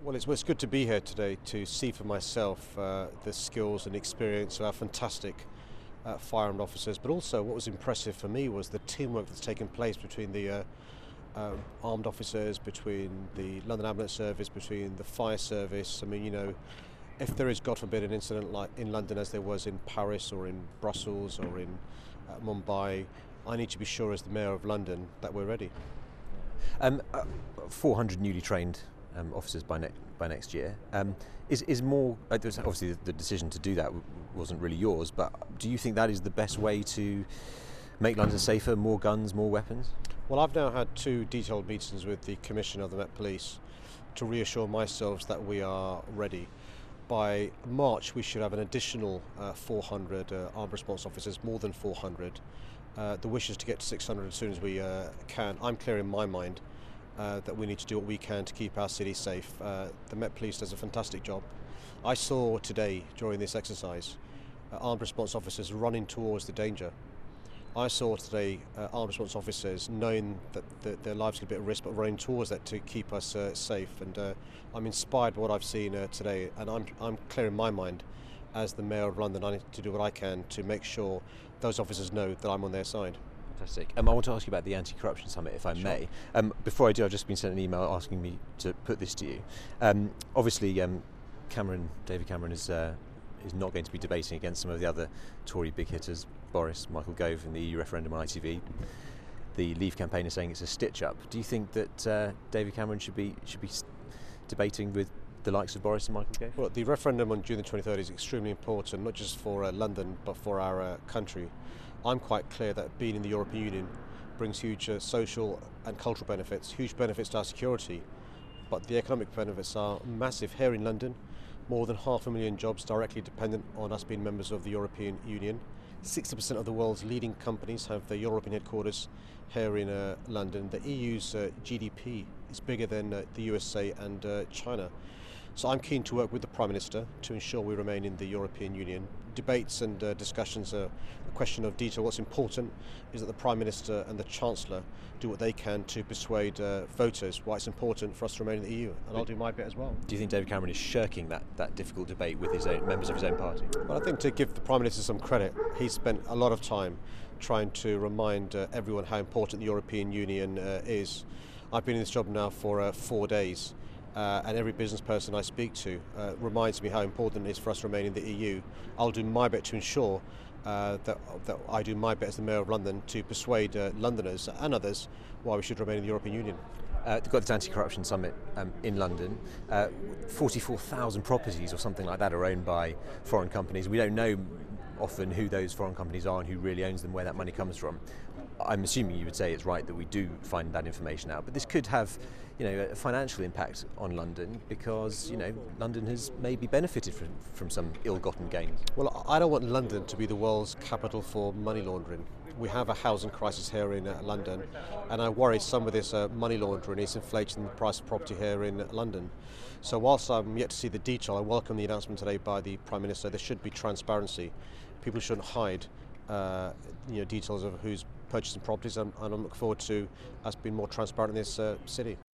Well, it's good to be here today to see for myself the skills and experience of our fantastic firearmed officers, but also what was impressive for me was the teamwork that's taken place between the armed officers, between the London Ambulance Service, between the fire service. I mean, if there is, God forbid, an incident like in London as there was in Paris or in Brussels or in Mumbai, I need to be sure as the Mayor of London that we're ready. Um, uh, 400 newly trained officers by next year. Is more there's obviously the decision to do that wasn't really yours, but do you think that is the best way to make London safer? More guns, more weapons? Well, I've now had two detailed meetings with the Commissioner of the Met Police to reassure myself that we are ready. By March, we should have an additional 400 armed response officers, more than 400. The wish is to get to 600 as soon as we can. I'm clear in my mind that we need to do what we can to keep our city safe. The Met Police does a fantastic job. I saw today, during this exercise, armed response officers running towards the danger. I saw today armed response officers knowing that their lives could be at risk, but running towards that to keep us safe. And I'm inspired by what I've seen today, and I'm clear in my mind, as the Mayor of London, I need to do what I can to make sure those officers know that I'm on their side. Fantastic. I want to ask you about the Anti-Corruption Summit, if I may. Before I do, I've just been sent an email asking me to put this to you. Obviously, David Cameron is not going to be debating against some of the other Tory big hitters, Boris, Michael Gove in the EU referendum on ITV. The Leave campaign is saying it's a stitch-up. Do you think that David Cameron should be debating with the likes of Boris and Michael Gove? Well, the referendum on June the 23rd is extremely important, not just for London, but for our country. I'm quite clear that being in the European Union brings huge social and cultural benefits, huge benefits to our security, but the economic benefits are massive here in London. More than 500,000 jobs directly dependent on us being members of the European Union. 60% of the world's leading companies have their European headquarters here in London. The EU's GDP is bigger than the USA and China. So I'm keen to work with the Prime Minister to ensure we remain in the European Union. Debates and discussions are a question of detail. What's important is that the Prime Minister and the Chancellor do what they can to persuade voters why it's important for us to remain in the EU, and I'll do my bit as well. Do you think David Cameron is shirking that difficult debate with his own members of his own party? Well, I think to give the Prime Minister some credit, he spent a lot of time trying to remind everyone how important the European Union is. I've been in this job now for 4 days. And every business person I speak to reminds me how important it is for us to remain in the EU. I'll do my bit to ensure that I do my bit as the Mayor of London to persuade Londoners and others why we should remain in the European Union. They've got this Anti-Corruption Summit in London. 44,000 properties or something like that are owned by foreign companies. We don't know often who those foreign companies are and who really owns them, where that money comes from. I'm assuming you would say it's right that we do find that information out, but this could have, a financial impact on London because, London has maybe benefited from some ill-gotten gains. Well, I don't want London to be the world's capital for money laundering. We have a housing crisis here in London, and I worry some of this money laundering is inflating the price of property here in London. So whilst I'm yet to see the detail, I welcome the announcement today by the Prime Minister. There should be transparency. People shouldn't hide details of who's purchasing properties, and I look forward to us being more transparent in this city.